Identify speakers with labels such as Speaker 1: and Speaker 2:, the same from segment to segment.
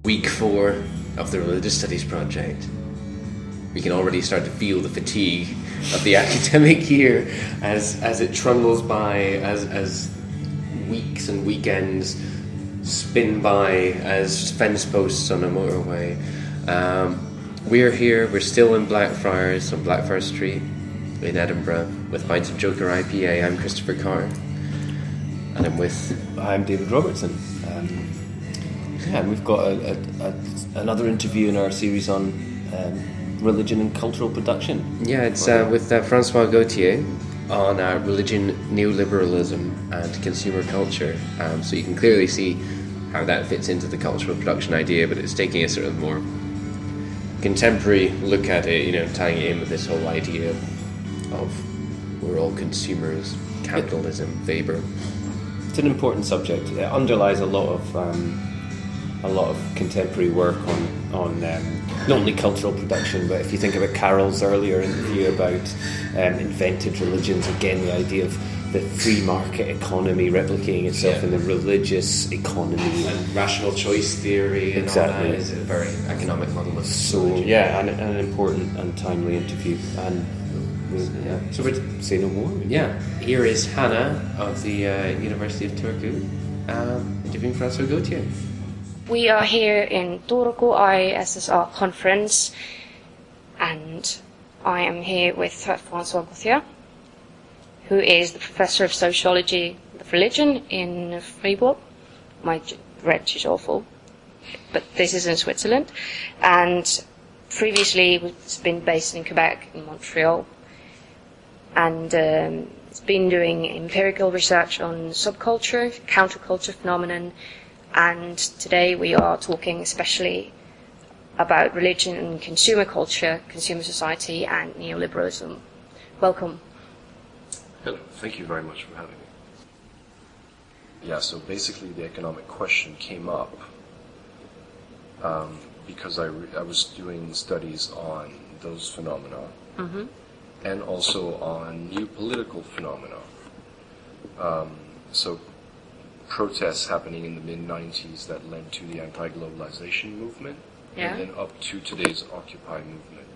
Speaker 1: Week 4 of the Religious Studies project. We can already start to feel the fatigue of the academic year as it trundles by, as weeks and weekends spin by as fence posts on a motorway. We're here, we're still in Blackfriars, on Blackfriars Street in Edinburgh, with Pints of Joker IPA. I'm Christopher Carr, and
Speaker 2: I'm David Robertson. And we've got another interview in our series on religion and cultural production.
Speaker 1: Yeah, it's with Francois Gauthier on religion, neoliberalism and consumer culture. So you can clearly see how that fits into the cultural production idea, but it's taking a sort of more contemporary look at it, tying it in with this whole idea of we're all consumers, capitalism, Weber.
Speaker 2: It's an important subject. It underlies a lot of contemporary work on not only cultural production, but if you think about Carroll's earlier interview about invented religions, again the idea of the free market economy replicating itself in the religious economy.
Speaker 1: And rational choice theory and all that is a very economic model of religion.
Speaker 2: And an important and timely interview. So we'd say no more. Maybe.
Speaker 1: Yeah, here is Hannah of the University of Turku interviewing Francois Gauthier.
Speaker 3: We are here in Turku ISSR conference, and I am here with Francois Gauthier, who is the professor of sociology of religion in Fribourg. My French is awful, but this is in Switzerland. And previously it's been based in Quebec, in Montreal, and it's been doing empirical research on subculture, counterculture phenomenon. And today we are talking especially about religion and consumer culture, consumer society, and neoliberalism. Welcome.
Speaker 4: Hello, thank you very much for having me. Yeah, so basically the economic question came up because I was doing studies on those phenomena and also on new political phenomena. So protests happening in the mid-90s that led to the anti-globalization movement, and then up to today's Occupy movement.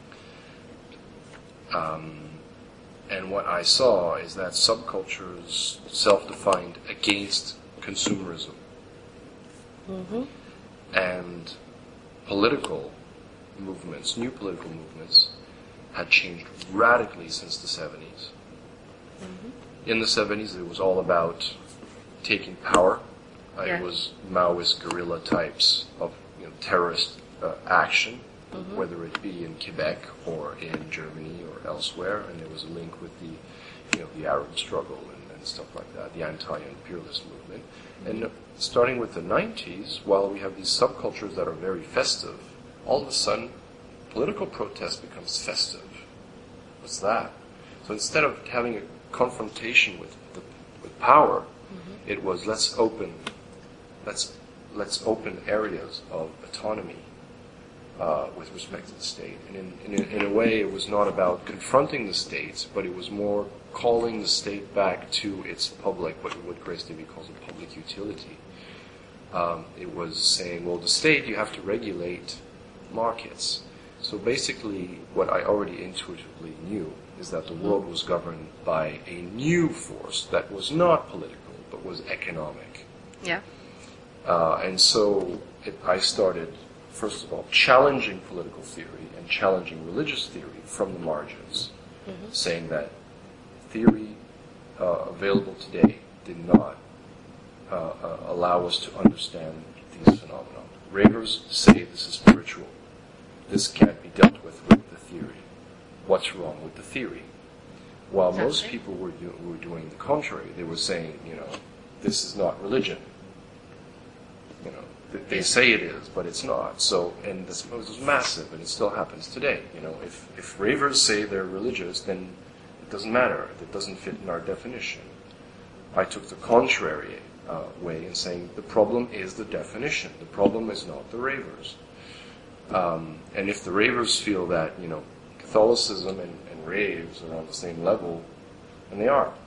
Speaker 4: And what I saw is that subcultures self-defined against consumerism. And political movements, new political movements, had changed radically since the 70s. In the 70s, it was all about taking power. It was Maoist guerrilla types of terrorist action, whether it be in Quebec or in Germany or elsewhere, and there was a link with the Arab struggle and stuff like that, the anti-imperialist movement. And starting with the 90s, while we have these subcultures that are very festive, all of a sudden political protest becomes festive. What's that? So instead of having a confrontation with power, it was let's open areas of autonomy with respect to the state. And in a way, it was not about confronting the state, but it was more calling the state back to its public, what Grace Davy calls a public utility. It was saying, well, the state, you have to regulate markets. So basically, what I already intuitively knew is that the world was governed by a new force that was not political, but was economic. And so I started, first of all, challenging political theory and challenging religious theory from the margins, saying that theory available today did not allow us to understand these phenomena. Ravers say this is spiritual. This can't be dealt with the theory. What's wrong with the theory? While most people were doing the contrary. They were saying, this is not religion. They say it is, but it's not. So, and this was massive, and it still happens today. If ravers say they're religious, then it doesn't matter. It doesn't fit in our definition. I took the contrary way in saying the problem is the definition. The problem is not the ravers. And if the ravers feel that, Catholicism and raves are on the same level, then they are.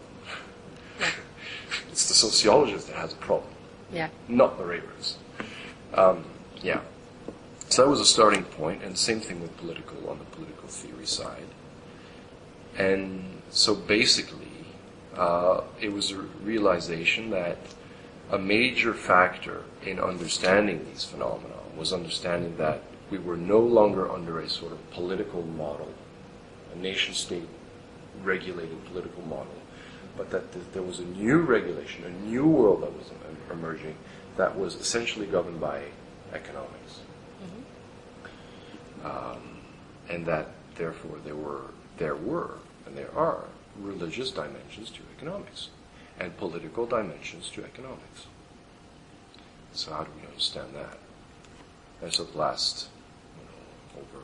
Speaker 4: It's the sociologist that has a problem, not the ravers. Yeah. So that was a starting point, and same thing with on the political theory side. And so basically, it was a realization that a major factor in understanding these phenomena was understanding that we were no longer under a sort of political model, a nation-state regulated political model, but that there was a new regulation, a new world that was emerging that was essentially governed by economics. And that therefore there were and there are religious dimensions to economics and political dimensions to economics. So how do we understand that? And so the last over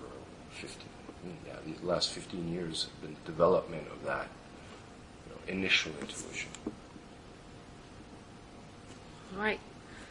Speaker 4: 15 years have been the development of that initial intuition.
Speaker 3: Right.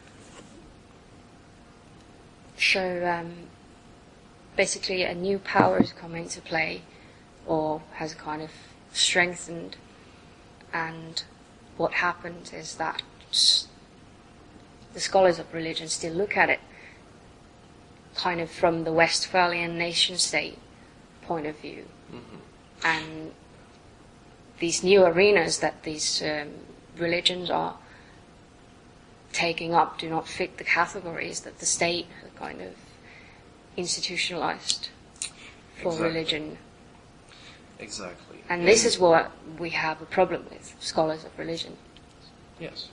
Speaker 3: So basically a new power has come into play, or has kind of strengthened, and what happened is that the scholars of religion still look at it kind of from the Westphalian nation-state point of view. And these new arenas that these religions are taking up do not fit the categories that the state has kind of institutionalized for religion.
Speaker 4: Exactly.
Speaker 3: And this is what we have a problem with, scholars of religion.
Speaker 4: Yes.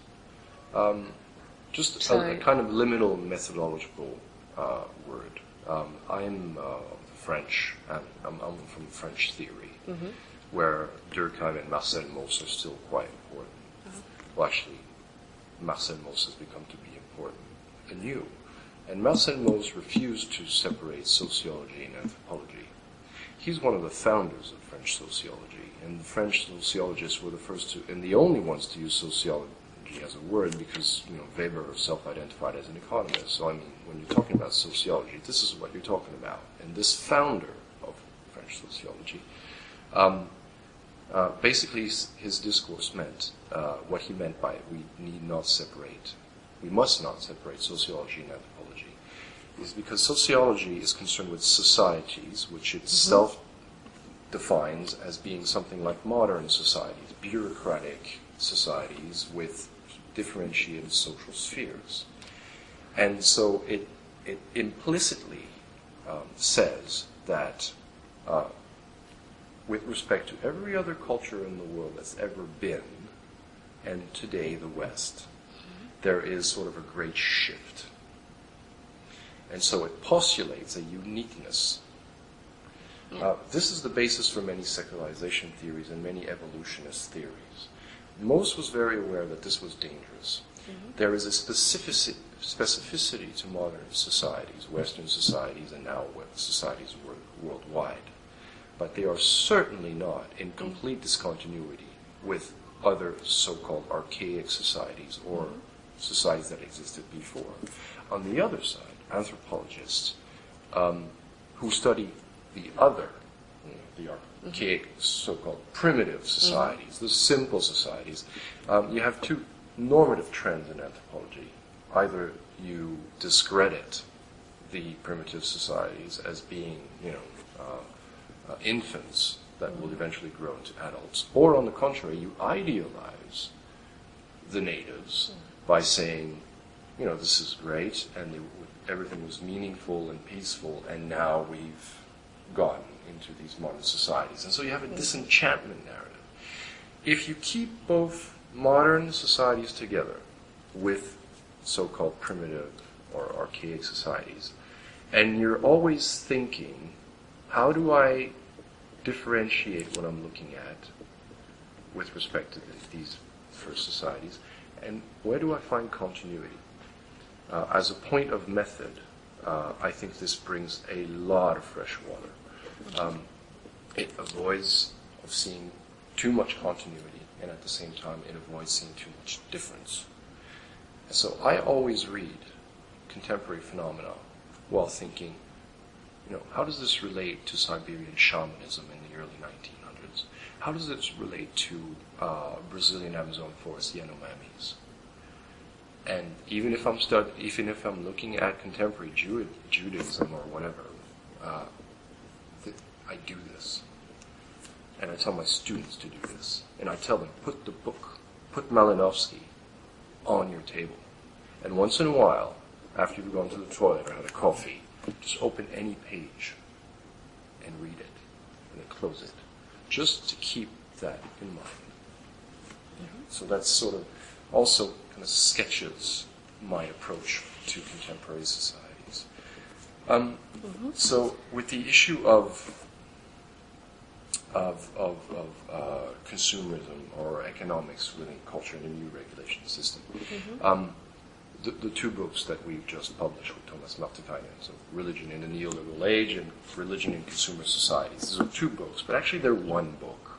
Speaker 4: Just a kind of liminal methodological word. I'm French, and I'm from French theory, where Durkheim and Marcel Mauss are still quite important. Well, actually, Marcel Mauss has become to be important anew. And Marcel Mauss refused to separate sociology and anthropology. He's one of the founders of French sociology, and the French sociologists were the first to, and the only ones to use sociology as a word, because Weber self-identified as an economist. So I mean, when you're talking about sociology, this is what you're talking about. And this founder of French sociology, basically his discourse meant what he meant by we must not separate sociology and anthropology, is because sociology is concerned with societies, which itself defines as being something like modern societies, bureaucratic societies with differentiated social spheres. And so it implicitly says that with respect to every other culture in the world that's ever been, and today the West, there is sort of a great shift. And so it postulates a uniqueness. This is the basis for many secularization theories and many evolutionist theories. Mauss was very aware that this was dangerous. There is a specificity to modern societies, Western societies, and now societies worldwide. But they are certainly not in complete discontinuity with other so-called archaic societies or societies that existed before. On the other side, anthropologists who study the other, the archaic so-called primitive societies, the simple societies, you have two normative trends in anthropology. Either you discredit the primitive societies as being, infants that will eventually grow into adults, or on the contrary, you idealize the natives by saying, this is great, and everything was meaningful and peaceful, and now we've gotten into these modern societies. And so you have a disenchantment narrative. If you keep both modern societies together with so-called primitive or archaic societies, and you're always thinking, how do I differentiate what I'm looking at with respect to these first societies, and where do I find continuity? As a point of method, I think this brings a lot of fresh water. It avoids of seeing too much continuity, and at the same time, it avoids seeing too much difference. So I always read contemporary phenomena while thinking, how does this relate to Siberian shamanism in the early 1900s? How does this relate to Brazilian Amazon forest Yanomamis? And even if I'm looking at contemporary Judaism or whatever, I do this. And I tell my students to do this. And I tell them, put Malinowski on your table. And once in a while, after you've gone to the toilet or had a coffee, just open any page and read it. And then close it. Just to keep that in mind. Mm-hmm. So that's sort of also kind of sketches my approach to contemporary societies. So with the issue of consumerism or economics within culture and a new regulation system, the two books that we've just published with Thomas Martikainen, so Religion in the Neoliberal Age and Religion in Consumer Societies. These are two books, but actually they're one book.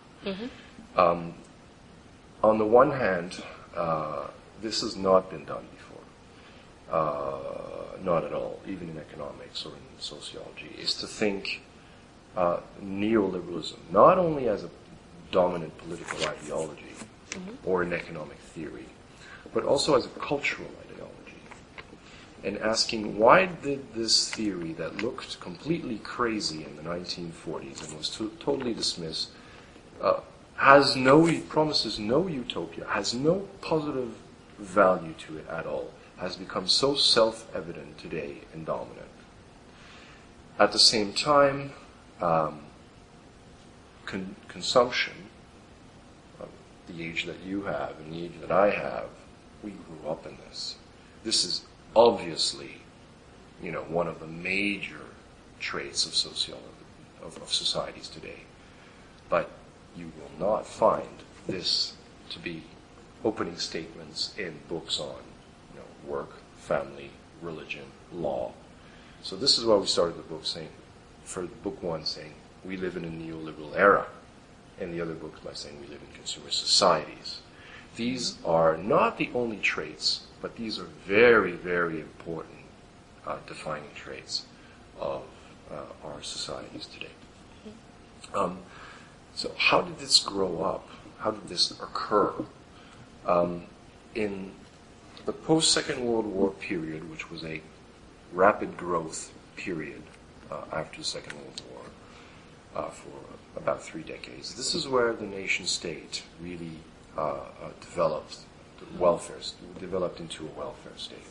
Speaker 4: On the one hand, this has not been done before, not at all, even in economics or in sociology, is to think neoliberalism not only as a dominant political ideology or an economic theory, but also as a cultural ideology. And asking, why did this theory that looked completely crazy in the 1940s and was totally dismissed, promises no utopia, has no positive value to it at all, has become so self-evident today and dominant. At the same time, consumption, the age that you have and the age that I have, we grew up in this. This is obviously, one of the major traits of sociology, of societies today. But you will not find this to be opening statements in books on work, family, religion, law. So this is why we started the book saying, for book one saying, we live in a neoliberal era, and the other books by saying we live in consumer societies. These are not the only traits, but these are very, very important defining traits of our societies today. So how did this grow up? How did this occur? In the post-Second World War period, which was a rapid growth period after the Second World War for about 3 decades, this is where the nation-state really developed into a welfare state.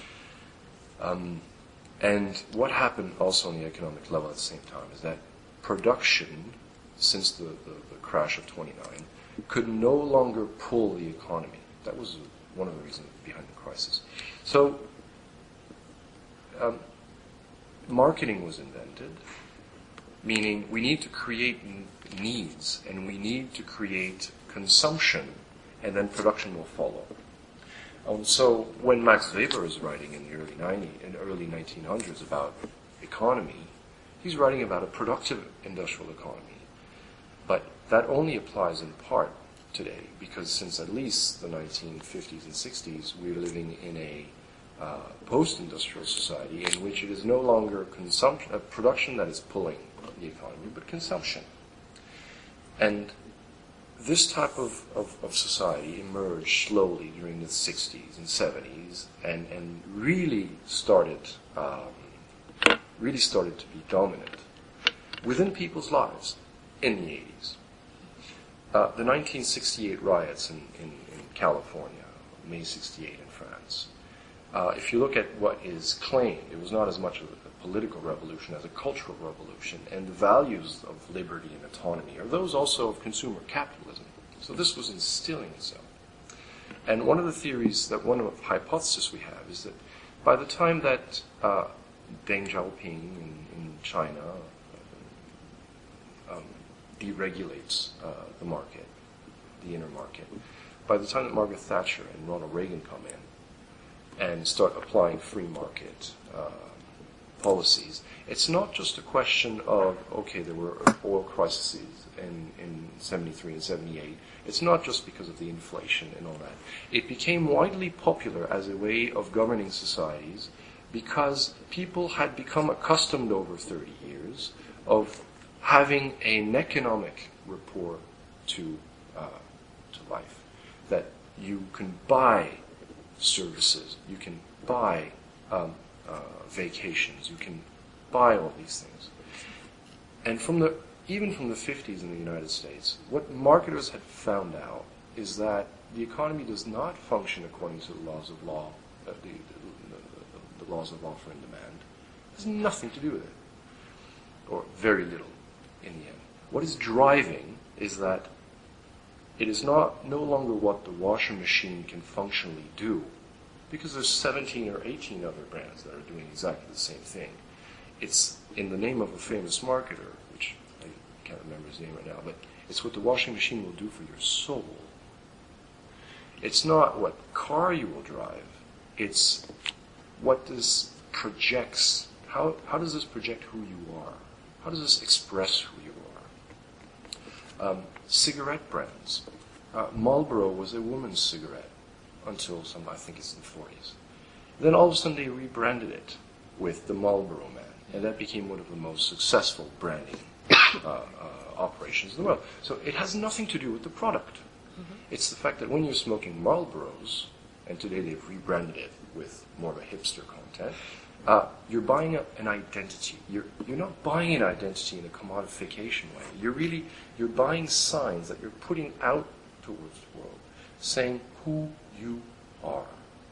Speaker 4: And what happened also on the economic level at the same time is that production, since the crash of 29, could no longer pull the economy. That was one of the reasons behind the crisis. So marketing was invented, meaning we need to create needs and we need to create consumption, and then production will follow. So when Max Weber is writing in the early 1900s about economy, he's writing about a productive industrial economy. But that only applies in part today, because since at least the 1950s and 60s, we're living in a post-industrial society in which it is no longer production that is pulling the economy, but consumption. And this type of society emerged slowly during the 60s and 70s and really started to be dominant within people's lives in the 80s. The 1968 riots in California, May 68 in France. If you look at what is claimed, it was not as much of a political revolution as a cultural revolution, and the values of liberty and autonomy are those also of consumer capitalism. So this was instilling itself. And one of the hypotheses we have is that by the time that Deng Xiaoping in China deregulates the market, the inner market, by the time that Margaret Thatcher and Ronald Reagan come in and start applying free market policies, it's not just a question of, okay, there were oil crises in 73 and 78. It's not just because of the inflation and all that. It became widely popular as a way of governing societies because people had become accustomed over 30 years of having an economic rapport to life, that you can buy services, you can buy vacations, you can buy all these things. And even from the 50s in the United States, what marketers had found out is that the economy does not function according to the laws of law, the laws of offer and demand. It has nothing to do with it, or very little in the end. What is driving is that it is no longer what the washing machine can functionally do, because there's 17 or 18 other brands that are doing exactly the same thing. It's in the name of a famous marketer, which I can't remember his name right now, but it's what the washing machine will do for your soul. It's not what car you will drive. It's what this projects. How does this project who you are? How does this express who you are? Cigarette brands. Marlboro was a woman's cigarette until I think it's in the 40s. Then all of a sudden they rebranded it with the Marlboro Man, and that became one of the most successful branding operations in the world. So it has nothing to do with the product. It's the fact that when you're smoking Marlboros, and today they've rebranded it with more of a hipster content, you're buying an identity. You're not buying an identity in a commodification way. You're buying signs that you're putting out towards the world, saying who you are.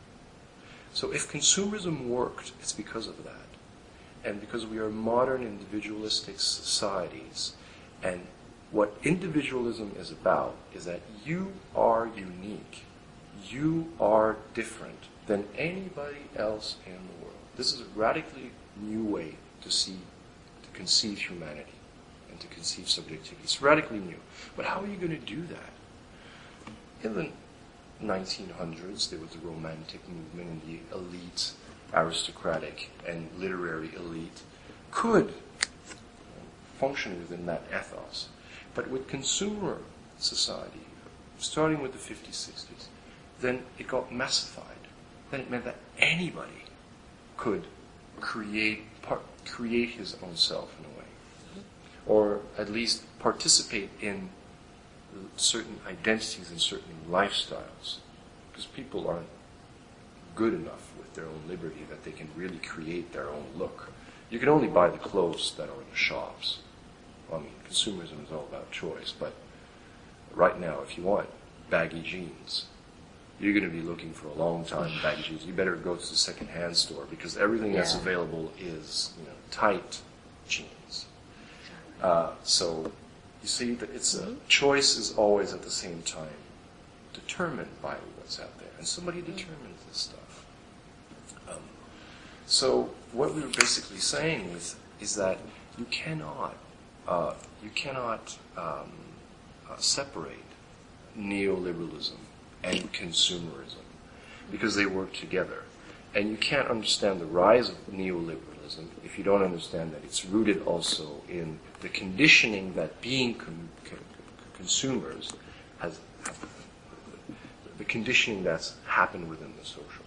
Speaker 4: So if consumerism worked, it's because of that. And because we are modern individualistic societies, and what individualism is about is that you are unique. You are different than anybody else in the world. This is a radically new way to conceive humanity and to conceive subjectivity. It's radically new. But how are you going to do that? In the 1900s, there was the Romantic movement, and the elite, aristocratic and literary elite could function within that ethos. But with consumer society, starting with the 50s, 60s, then it got massified. Then it meant that anybody could create his own self in a way, or at least participate in certain identities and certain lifestyles, because people aren't good enough with their own liberty that they can really create their own look. You can only buy the clothes that are in the shops. Well, I mean, consumerism is all about choice, but right now, if you want baggy jeans, you're going to be looking for a long time in baggy jeans. You better go to the second-hand store, because everything that's available is tight jeans. So you see that it's choice is always at the same time determined by what's out there, and somebody determines this stuff. So what we were basically saying is that you cannot separate neoliberalism and consumerism, because they work together. And you can't understand the rise of neoliberalism if you don't understand that it's rooted also in the conditioning that being consumers has the conditioning that's happened within the social.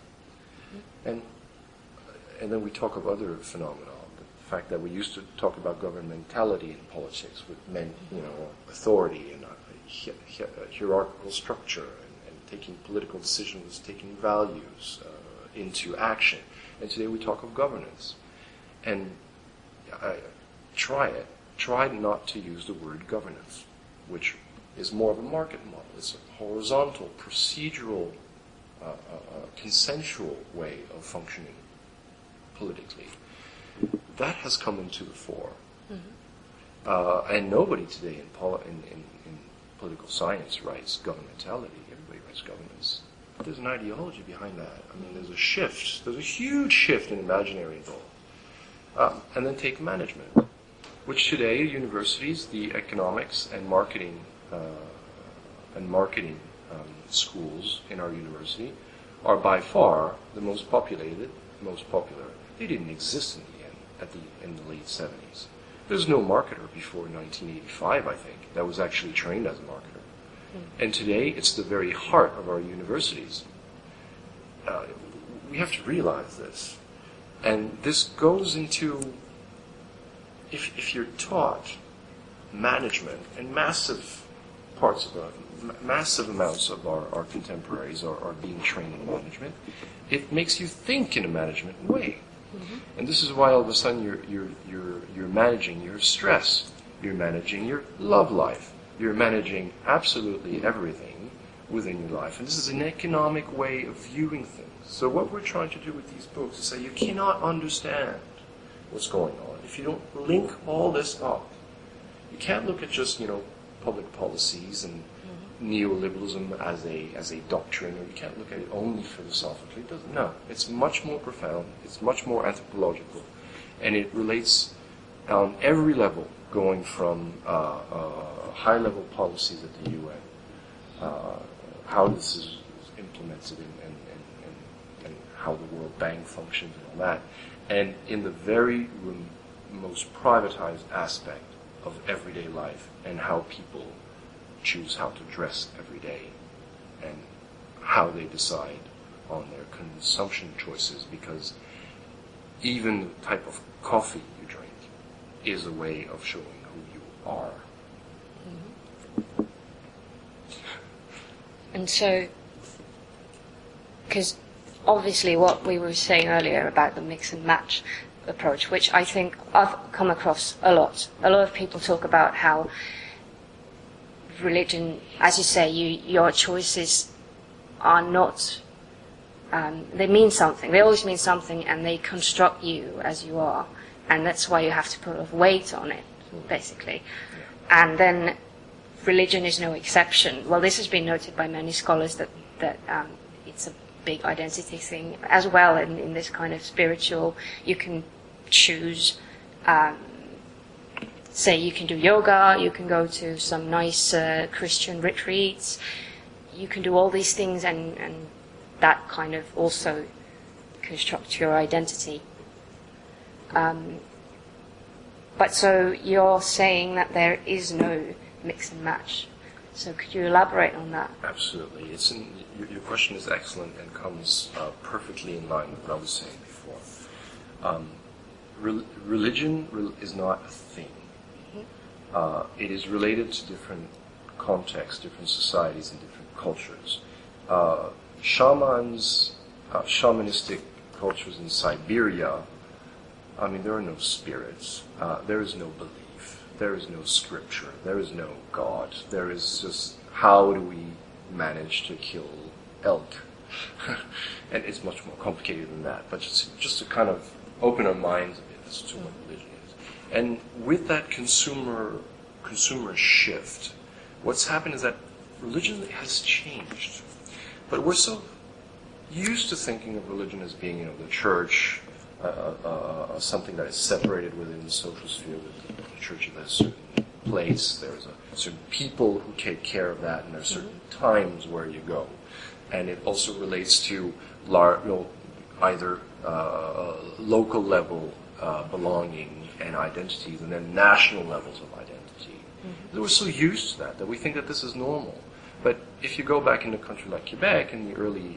Speaker 4: And then we talk of other phenomena. The fact that we used to talk about governmentality in politics with men, authority and a hierarchical structure, and taking political decisions, taking values into action. And today we talk of governance. And try not to use the word governance, which is more of a market model. It's a horizontal, procedural, consensual way of functioning politically. That has come into the fore. And nobody today in political science writes governmentality. Everybody writes governance. But there's an ideology behind that. I mean, there's a shift. There's a huge shift in imaginary involved. And then take management, which today universities, the economics and marketing schools in our university are by far the most populated, most popular. They didn't exist in the end, in the late 70s. There's no marketer before 1985, I think, that was actually trained as a marketer. And today, it's the very heart of our universities. We have to realize this. And this goes into, if you're taught management and massive parts of massive amounts of our contemporaries are being trained in management, it makes you think in a management way. And this is why all of a sudden you're managing your stress, you're managing your love life, you're managing absolutely everything within your life. And this is an economic way of viewing things. So what we're trying to do with these books is say you cannot understand what's going on if you don't link all this up. You can't look at just, public policies and neoliberalism as a doctrine, or you can't look at it only philosophically. No, it's much more profound, it's much more anthropological, and it relates on every level, going from high-level policies at the UN, how this is implemented and how the World Bank functions and all that, and in the very most privatized aspect of everyday life and how people choose how to dress every day and how they decide on their consumption choices, because even the type of coffee you drink is a way of showing who you are.
Speaker 3: And so, because obviously what we were saying earlier about the mix and match approach, which I think I've come across a lot. A lot of people talk about how religion, as you say, your choices are not, they mean something. They always mean something, and they construct you as you are. And that's why you have to put a weight on it, basically. And then religion is no exception. Well, this has been noted by many scholars that it's a big identity thing as well. In this kind of spiritual, you can choose, say you can do yoga, you can go to some nice Christian retreats, you can do all these things, and that kind of also constructs your identity. But so you're saying that there is no mix and match. So could you elaborate on that?
Speaker 4: Absolutely. Your question is excellent and comes perfectly in line with what I was saying before. Religion is not a thing. It is related to different contexts, different societies, and different cultures. Shamanistic cultures in Siberia, there are no spirits, there is no belief, there is no scripture, there is no God, there is just how do we manage to kill elk. And it's much more complicated than that, but just to kind of open our minds a bit as to what religion is. And with that consumer shift, what's happened is that religion has changed. But we're so used to thinking of religion as being, the church, something that is separated within the social sphere. The church has a certain place, there's certain people who take care of that, and there are certain times where you go. And it also relates to either local level belonging and identities, and then national levels of identity. We're so used to that we think that this is normal. But if you go back in a country like Quebec in the early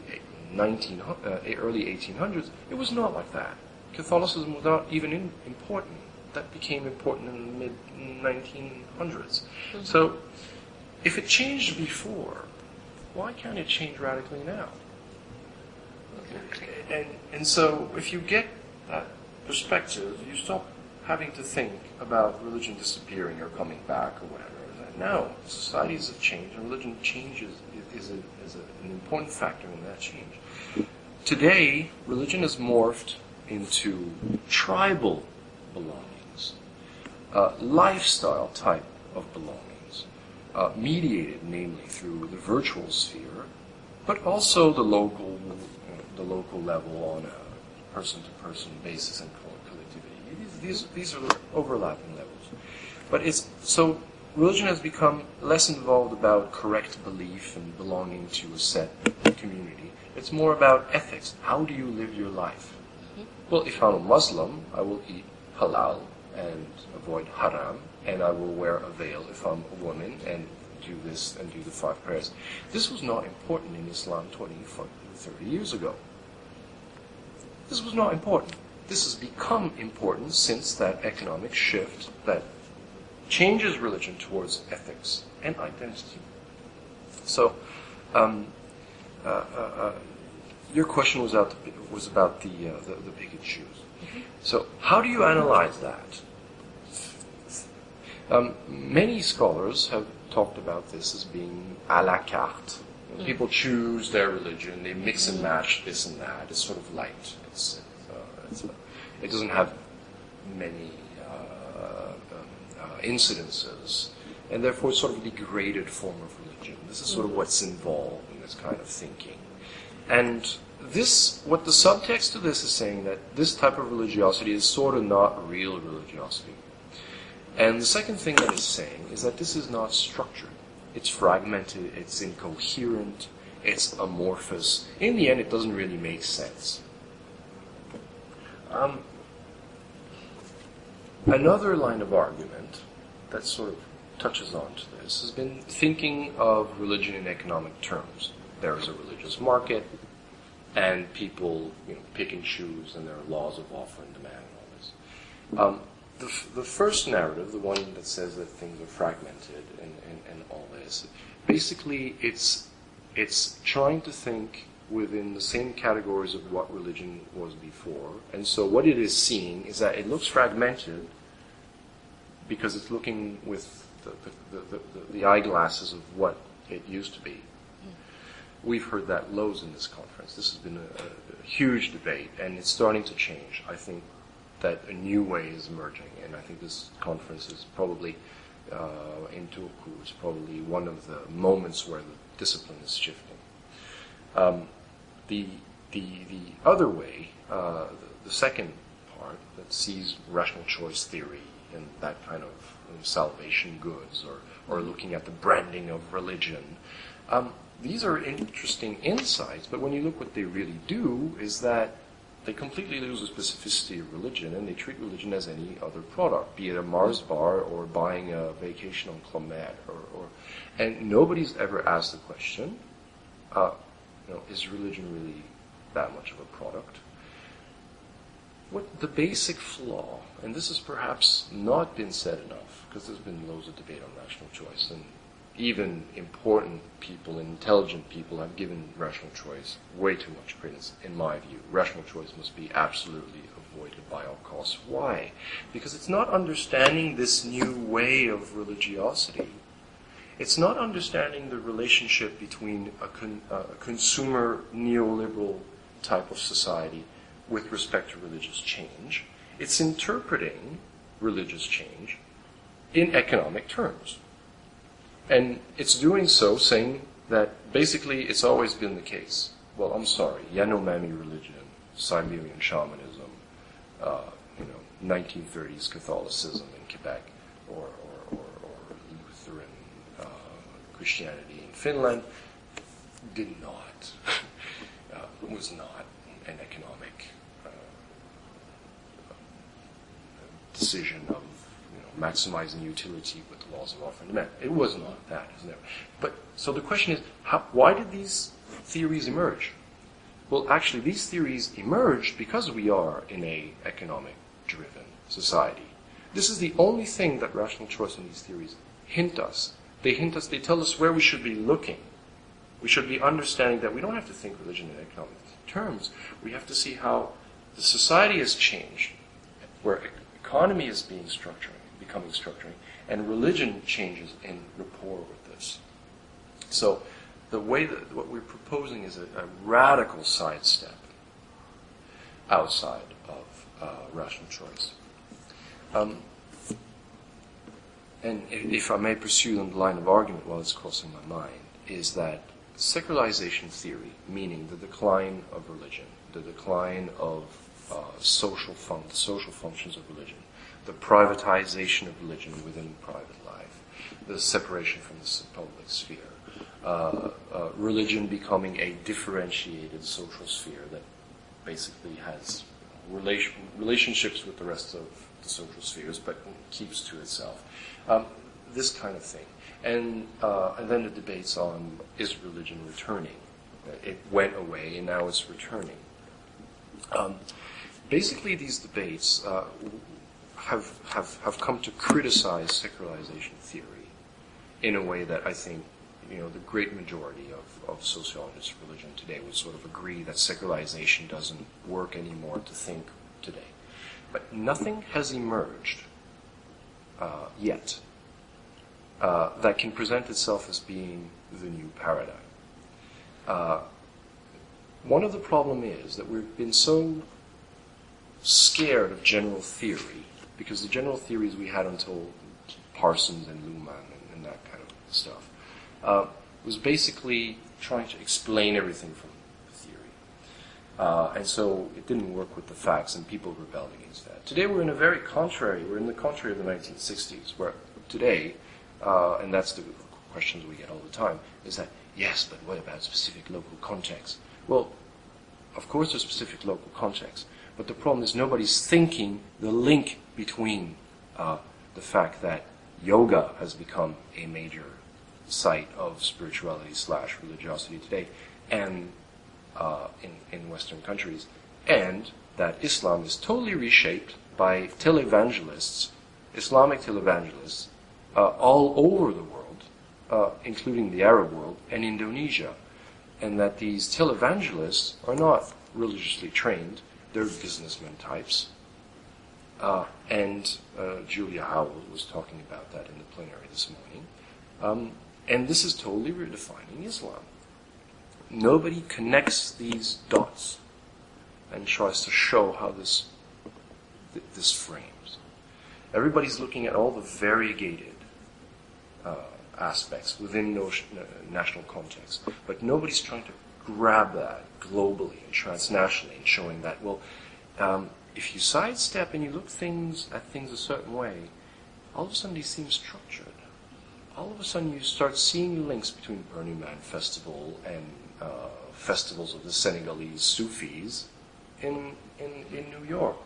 Speaker 4: 1800s, it was not like that. Catholicism was not even important. That became important in the mid-1900s. So, if it changed before, why can't it change radically now? And so, if you get that perspective, you stop having to think about religion disappearing or coming back or whatever. No, societies have changed, and religion changes is an important factor in that change. Today, religion has morphed into tribal belongings, lifestyle type of belongings, mediated namely through the virtual sphere, but also the local level on a person-to-person basis and collectivity. These are overlapping levels. But religion has become less involved about correct belief and belonging to a set community. It's more about ethics. How do you live your life? Well, if I'm a Muslim, I will eat halal and avoid haram, and I will wear a veil if I'm a woman and do this and do the 5 prayers. This was not important in Islam 20, 30 years ago. This was not important. This has become important since that economic shift that changes religion towards ethics and identity. So, your question was about the picket shoes. So, how do you analyze that? Many scholars have talked about this as being à la carte. People choose their religion, they mix and match this and that. It's sort of light. It doesn't have many incidences, and therefore it's sort of a degraded form of religion. This is sort of what's involved in this kind of thinking. And what the subtext to this is saying that this type of religiosity is sort of not real religiosity. And the second thing that it's saying is that this is not structured. It's fragmented, it's incoherent, it's amorphous. In the end, it doesn't really make sense. Another line of argument that sort of touches on to this has been thinking of religion in economic terms. There is a religious market, and people pick and choose, and there are laws of offer and demand and all this. The first narrative, the one that says that things are fragmented and all this, basically it's trying to think within the same categories of what religion was before. And so what it is seeing is that it looks fragmented because it's looking with the eyeglasses of what it used to be. We've heard that loads in this conference. This has been a huge debate, and it's starting to change. I think that a new way is emerging, and I think this conference is probably, in Turku, is probably one of the moments where the discipline is shifting. The other way, the second part that sees rational choice theory and that kind of salvation goods, or looking at the branding of religion, these are interesting insights, but when you look what they really do is that they completely lose the specificity of religion, and they treat religion as any other product, be it a Mars bar or buying a vacation on Club Med, and nobody's ever asked the question, is religion really that much of a product? What the basic flaw, and this has perhaps not been said enough, because there's been loads of debate on rational choice, and even important people, intelligent people, have given rational choice way too much credence, in my view. Rational choice must be absolutely avoided by all costs. Why? Because it's not understanding this new way of religiosity. It's not understanding the relationship between a consumer neoliberal type of society with respect to religious change. It's interpreting religious change in economic terms. And it's doing so saying that basically it's always been the case. Well, I'm sorry, Yanomami religion, Siberian shamanism, 1930s Catholicism in Quebec, or Lutheran Christianity in Finland was not an economic decision of maximizing utility with the laws of offer and demand. It was not that, isn't it? But so the question is, why did these theories emerge? Well, actually, these theories emerged because we are in a economic-driven society. This is the only thing that rational choice and these theories hint us. They tell us where we should be looking. We should be understanding that we don't have to think religion in economic terms. We have to see how the society has changed, where economy is becoming structuring, and religion changes in rapport with this. So the way that what we're proposing is a radical sidestep outside of rational choice. And if I may pursue the line of argument while it's crossing my mind, is that secularization theory, meaning the decline of religion, the decline of social functions of religion, the privatization of religion within private life, the separation from the public sphere, religion becoming a differentiated social sphere that basically has relationships with the rest of the social spheres, but keeps to itself. This kind of thing. And then the debates on, is religion returning? It went away and now it's returning. Basically, these debates have come to criticize secularization theory in a way that I think the great majority of sociologists of religion today would sort of agree that secularization doesn't work anymore to think today. But nothing has emerged yet that can present itself as being the new paradigm. One of the problems is that we've been so scared of general theory, because the general theories we had until Parsons and Luhmann and that kind of stuff was basically trying to explain everything from theory. And so it didn't work with the facts, and people rebelled against that. Today we're in the contrary of the 1960s, where today, and that's the questions we get all the time, is that, yes, but what about specific local context? Well, of course there's specific local context, but the problem is nobody's thinking the link between the fact that yoga has become a major site of spirituality / religiosity today, and in Western countries, and that Islam is totally reshaped by televangelists, Islamic televangelists, all over the world, including the Arab world and Indonesia, and that these televangelists are not religiously trained, they're businessmen types. And Julia Howell was talking about that in the plenary this morning. And this is totally redefining Islam. Nobody connects these dots and tries to show how this frames. Everybody's looking at all the variegated aspects within national context, but nobody's trying to grab that globally and transnationally and showing that, well, if you sidestep and you look at things a certain way, all of a sudden they seem structured. All of a sudden you start seeing links between Burning Man Festival and festivals of the Senegalese Sufis in New York.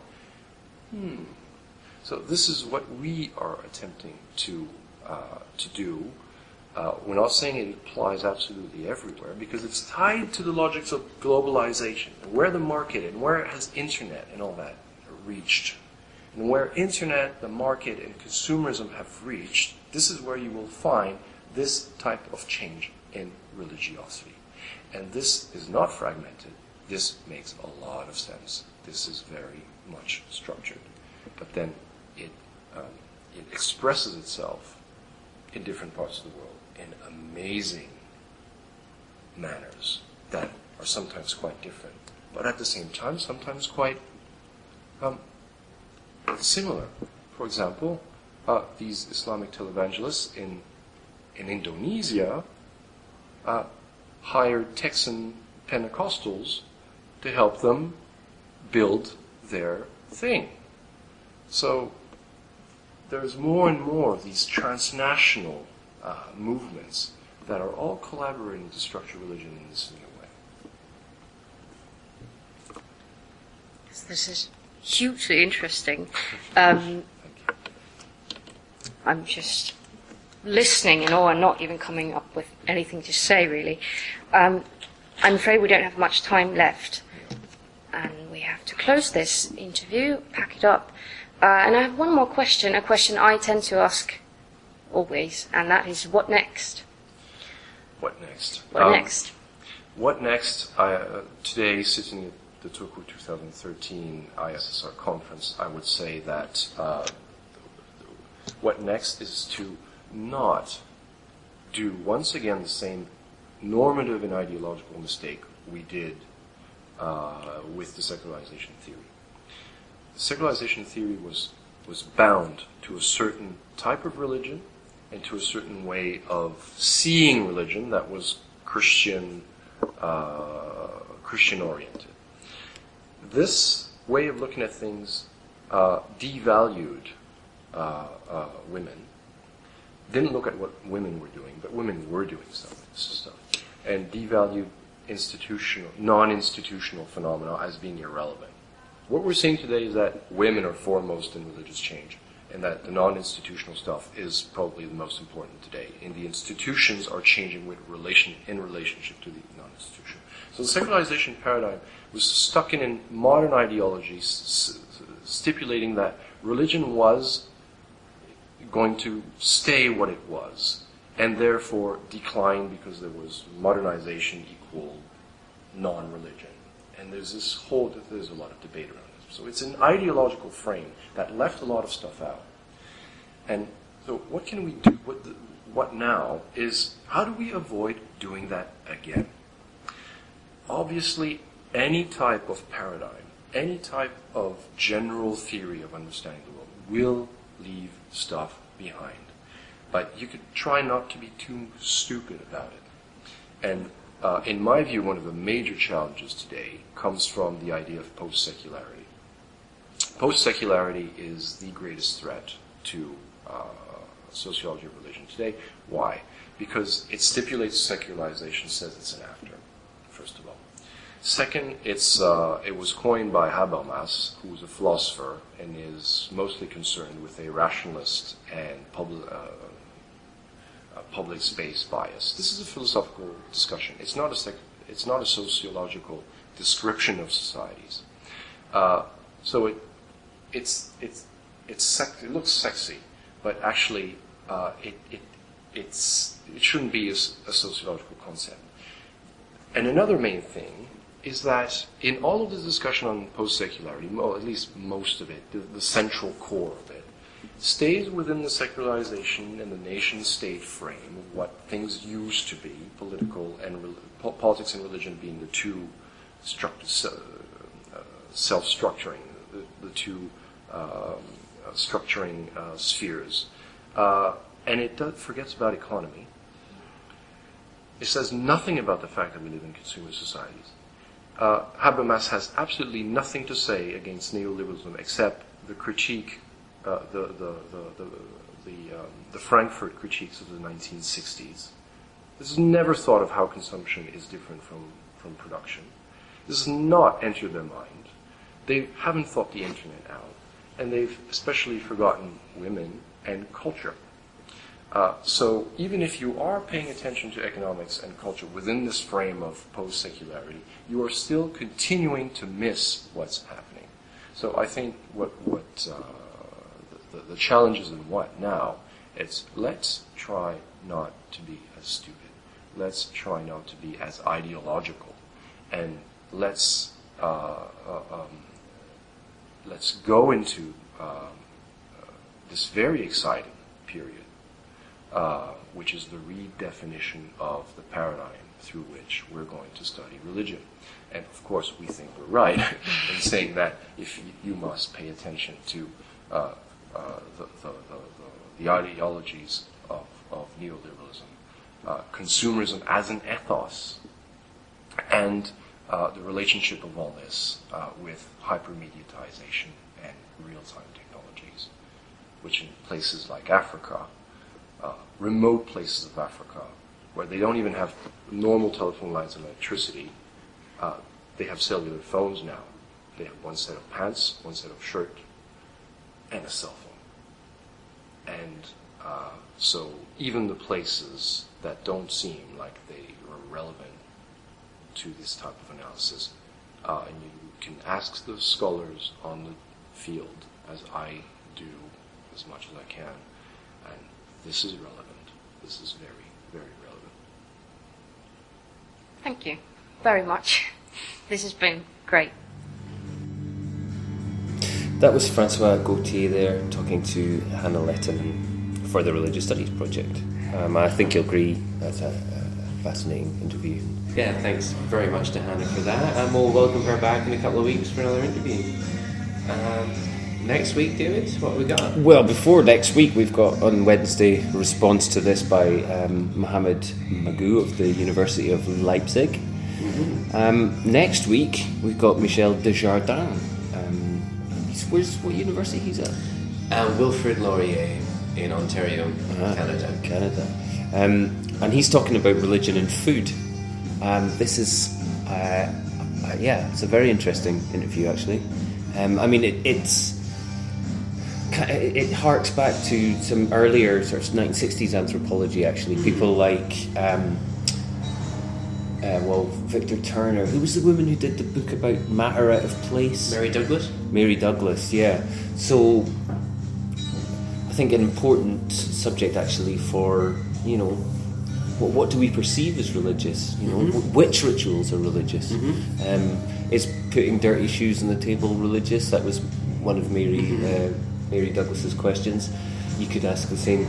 Speaker 4: So this is what we are attempting to do. We're not saying it applies absolutely everywhere, because it's tied to the logics of globalization, and where the market and where it has internet and all that reached. And where internet, the market, and consumerism have reached, this is where you will find this type of change in religiosity. And this is not fragmented. This makes a lot of sense. This is very much structured. But then it expresses itself in different parts of the world in amazing manners that are sometimes quite different, but at the same time sometimes quite similar. For example, these Islamic televangelists in Indonesia hired Texan Pentecostals to help them build their thing. So there's more and more of these transnational movements that are all collaborating to structure religion in this new way.
Speaker 3: This is hugely interesting. I'm just listening in awe and not even coming up with anything to say, really. I'm afraid we don't have much time left, and we have to close this interview, pack it up. And I have one more question, a question I tend to ask always, and that is, what next?
Speaker 4: What next?
Speaker 3: What next?
Speaker 4: What next? Today, sitting at the Turku 2013 ISSR conference, I would say that what next is to not do once again the same normative and ideological mistake we did with the secularization theory. The secularization theory was bound to a certain type of religion and to a certain way of seeing religion that was Christian oriented. This way of looking at things devalued women. Didn't look at what women were doing, but women were doing some of this stuff, and devalued non-institutional phenomena as being irrelevant. What we're seeing today is that women are foremost in religious change, and that the non-institutional stuff is probably the most important today. And the institutions are changing in relationship to the non-institutional. So the secularization paradigm was stuck in modern ideology, stipulating that religion was going to stay what it was, and therefore declined because there was modernization equal non-religion. And there's a lot of debate around this. So it's an ideological frame that left a lot of stuff out. And so what can we do? What now is, how do we avoid doing that again? Obviously, any type of paradigm, any type of general theory of understanding the world will leave stuff behind. But you could try not to be too stupid about it. And in my view, one of the major challenges today comes from the idea of post-secularity. Post-secularity is the greatest threat to sociology of religion today. Why? Because it stipulates secularization, says it's an after, first of all. Second, it was coined by Habermas, who was a philosopher and is mostly concerned with a rationalist and public space bias. This is a philosophical discussion. It's not a sociological description of societies. So it looks sexy, but actually it shouldn't be a sociological concept. And another main thing is that in all of the discussion on post-secularity, or at least most of it, the central core of it, stays within the secularization and the nation-state frame of what things used to be, politics and religion being the two self-structuring, the two structuring spheres. And it forgets about economy. It says nothing about the fact that we live in consumer societies. Habermas has absolutely nothing to say against neoliberalism except the critique, the Frankfurt critiques of the 1960s. This has never thought of how consumption is different from production. This has not entered their mind. They haven't thought the internet out, and they've especially forgotten women and culture. So even if you are paying attention to economics and culture within this frame of post-secularity, you are still continuing to miss what's happening. So I think the challenge is in what now? It's let's try not to be as stupid. Let's try not to be as ideological, and let's go into this very exciting period. Which is the redefinition of the paradigm through which we're going to study religion. And of course, we think we're right in saying that if you must pay attention to the ideologies of neoliberalism, consumerism as an ethos, and the relationship of all this with hypermediatization and real-time technologies, which in places like Africa, remote places of Africa, where they don't even have normal telephone lines and electricity, they have cellular phones now. They have one set of pants, one set of shirt, and a cell phone. And so even the places that don't seem like they are relevant to this type of analysis, and you can ask the scholars on the field, as I do as much as I can, and this is relevant. This is very, very relevant.
Speaker 3: Thank you very much. This has been great.
Speaker 2: That was Francois Gauthier there talking to Hannah Letton for the Religious Studies Project. I think you'll agree that's a fascinating interview.
Speaker 1: Yeah, thanks very much to Hannah for that, and we'll welcome her back in a couple of weeks for another interview. Next week, David, what have we got?
Speaker 2: Well, before next week, we've got on Wednesday a response to this by Mohamed Magou of the University of Leipzig. Mm-hmm. Next week, we've got Michel Desjardins. What university he's at?
Speaker 1: Wilfrid Laurier in Ontario, Canada.
Speaker 2: And he's talking about religion and food. This is, it's a very interesting interview, actually. I mean, it harks back to some earlier sort of 1960s anthropology, actually. People like, Victor Turner. Who was the woman who did the book about matter out of place? Mary Douglas, yeah. So I think an important subject, actually, for what do we perceive as religious? Which rituals are religious? Is putting dirty shoes on the table religious? That was one of Mary Douglas's questions. You could ask the same.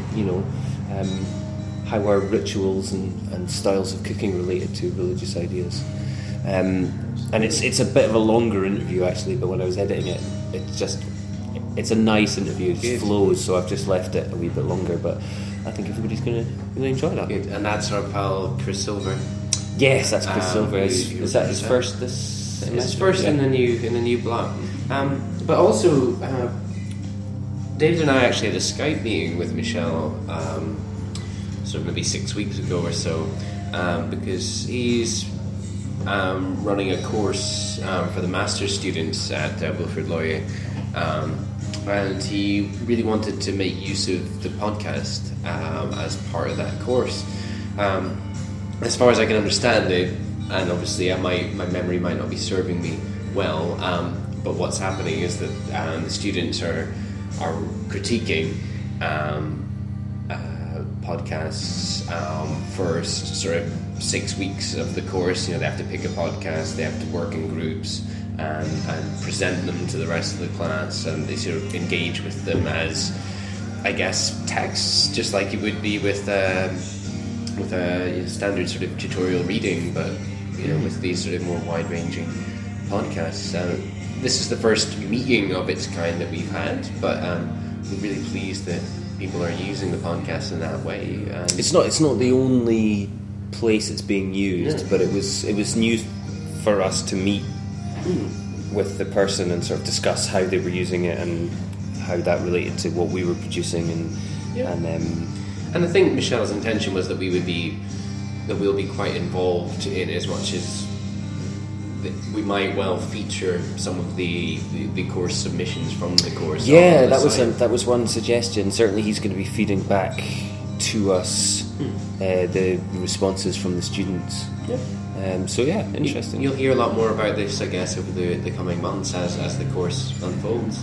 Speaker 2: How are rituals and styles of cooking related to religious ideas? And it's a bit of a longer interview actually, but when I was editing it, it's a nice interview. It just flows, so I've just left it a wee bit longer. But I think everybody's going to really enjoy that.
Speaker 1: Good. And that's our pal Chris Silver.
Speaker 2: Yes, that's Chris Silver. Is that his first this semester?
Speaker 1: His first in the new block. But also, David and I actually had a Skype meeting with Michelle, sort of maybe 6 weeks ago or so, because he's running a course for the master's students at Wilfrid Laurier, and he really wanted to make use of the podcast as part of that course. As far as I can understand it, and obviously my memory might not be serving me well, but what's happening is that the students are critiquing podcasts for sort of 6 weeks of the course. They have to pick a podcast, they have to work in groups and present them to the rest of the class, and they sort of engage with them as, I guess, texts, just like it would be with a standard sort of tutorial reading, but with these sort of more wide-ranging podcasts. This is the first meeting of its kind that we've had, but we're really pleased that people are using the podcast in that way.
Speaker 2: It's not the only place it's being used, but it was new for us to meet with the person and sort of discuss how they were using it and how that related to what we were producing,
Speaker 1: and I think Michelle's intention was that we'll be quite involved in it, as much as we might well feature some of the course submissions from the course.
Speaker 2: Yeah, that was one suggestion. Certainly, he's going to be feeding back to us the responses from the students. Yeah. Interesting.
Speaker 1: You'll hear a lot more about this, I guess, over the coming months as the course unfolds.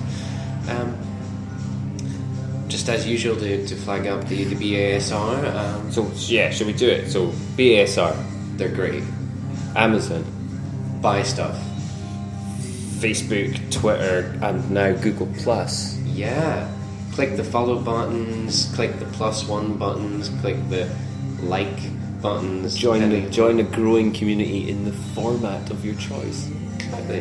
Speaker 1: Just as usual, to flag up the BASR.
Speaker 2: Shall we do it? So BASR,
Speaker 1: they're great.
Speaker 2: Amazon,
Speaker 1: buy stuff.
Speaker 2: Facebook, Twitter, and now Google Plus.
Speaker 1: Yeah. Click the follow buttons, click the +1 buttons, click the like buttons.
Speaker 2: Join a growing community in the format of your choice.
Speaker 1: Exactly.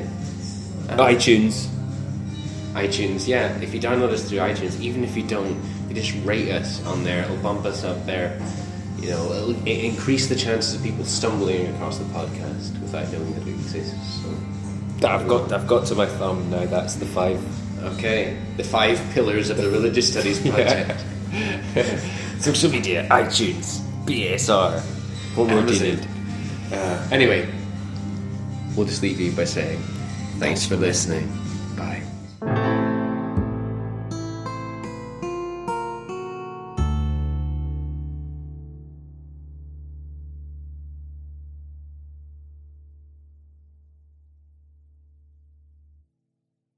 Speaker 1: iTunes, yeah. If you download us through iTunes, even if you don't, if you just rate us on there, it'll bump us up there. It'll increase the chances of people stumbling across the podcast without knowing that it exists. So,
Speaker 2: I've got to my thumb now. That's the 5.
Speaker 1: Okay, the 5 pillars of the Religious Studies project.
Speaker 2: Social media, iTunes, BSR. What more do you need?
Speaker 1: Anyway, we'll just leave you by saying thanks for listening. Bye.